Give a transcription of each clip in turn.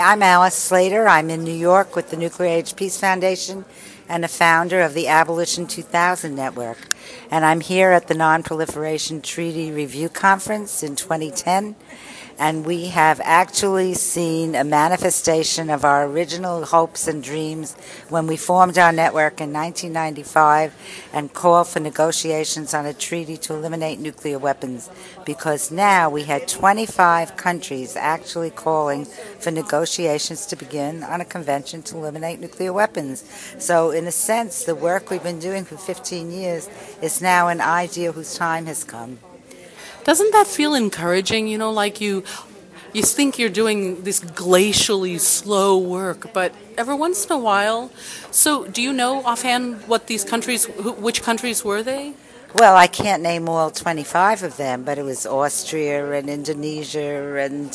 I'm Alice Slater. I'm in New York with the Nuclear Age Peace Foundation and a founder of the Abolition 2000 Network. And I'm here at the Non-Proliferation Treaty Review Conference in 2010. And we have actually seen a manifestation of our original hopes and dreams when we formed our network in 1995 and called for negotiations on a treaty to eliminate nuclear weapons, because now we had 25 countries actually calling for negotiations to begin on a convention to eliminate nuclear weapons. So in a sense, the work we've been doing for 15 years is now an idea whose time has come. Doesn't that feel encouraging? Like you think you're doing this glacially slow work, but every once in a while. So, do you know offhand what these countries, which countries were they? Well, I can't name all 25 of them, but it was Austria and Indonesia, and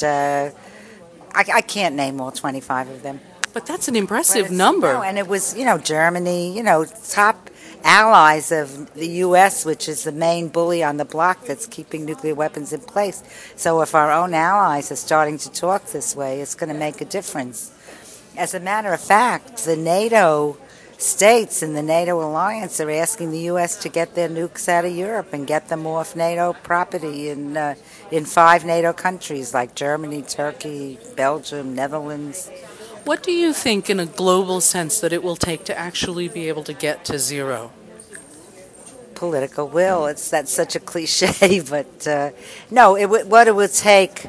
I can't name all 25 of them. But that's an impressive number. No, and it was, Germany, top allies of the U.S., which is the main bully on the block that's keeping nuclear weapons in place. So if our own allies are starting to talk this way, it's going to make a difference. As a matter of fact, the NATO states in the NATO alliance are asking the U.S. to get their nukes out of Europe and get them off NATO property in 5 NATO countries like Germany, Turkey, Belgium, Netherlands. What do you think in a global sense that it will take to actually be able to get to zero? Political will. That's such a cliche, but no. What it will take,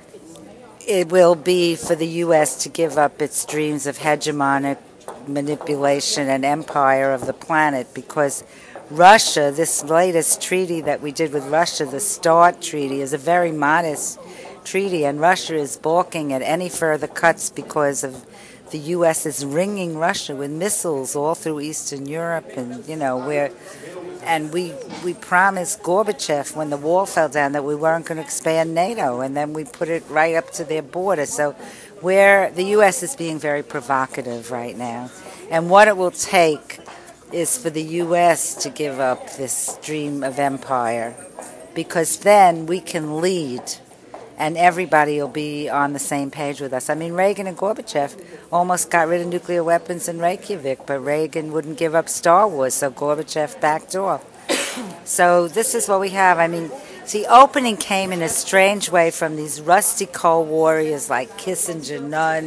it will be for the U.S. to give up its dreams of hegemonic manipulation and empire of the planet, because Russia, this latest treaty that we did with Russia, the START treaty, is a very modest treaty, and Russia is balking at any further cuts because of the U.S. is ringing Russia with missiles all through Eastern Europe, and we promised Gorbachev when the wall fell down that we weren't going to expand NATO, and then we put it right up to their border. So the U.S. is being very provocative right now, and what it will take is for the U.S. to give up this dream of empire, because then we can lead and everybody will be on the same page with us. I mean, Reagan and Gorbachev almost got rid of nuclear weapons in Reykjavik, but Reagan wouldn't give up Star Wars, so Gorbachev backed off. So this is what we have. I mean, the opening came in a strange way from these rusty Cold warriors like Kissinger,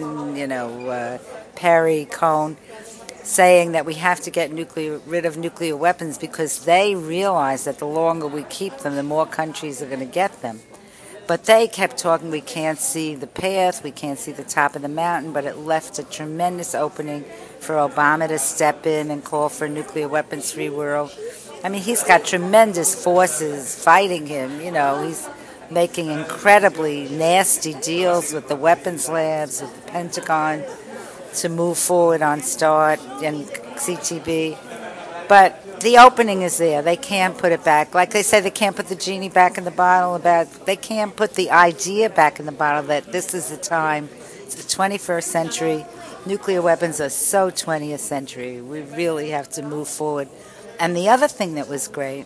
Nunn, Perry, Cohn, saying that we have to get rid of nuclear weapons because they realize that the longer we keep them, the more countries are going to get them. But they kept talking, we can't see the path, we can't see the top of the mountain, but it left a tremendous opening for Obama to step in and call for a nuclear weapons-free world. I mean, he's got tremendous forces fighting him, he's making incredibly nasty deals with the weapons labs, with the Pentagon, to move forward on START and CTB. But the opening is there. They can't put it back. Like they say, they can't put the genie back in the bottle. They can't put the idea back in the bottle that this is the time. It's the 21st century. Nuclear weapons are so 20th century. We really have to move forward. And the other thing that was great,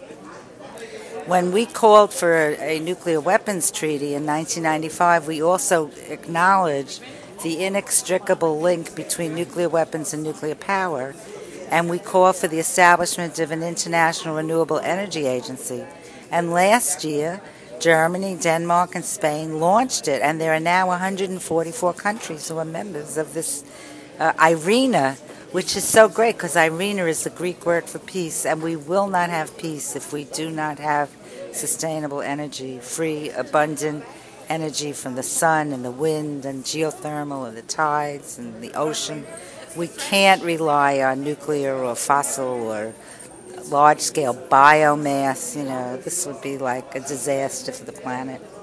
when we called for a nuclear weapons treaty in 1995, we also acknowledged the inextricable link between nuclear weapons and nuclear power. And we called for the establishment of an international renewable energy agency. And last year, Germany, Denmark, and Spain launched it, and there are now 144 countries who are members of this IRENA, which is so great because IRENA is the Greek word for peace, and we will not have peace if we do not have sustainable energy, free, abundant energy from the sun and the wind and geothermal and the tides and the ocean. We can't rely on nuclear or fossil or large-scale biomass. This would be like a disaster for the planet.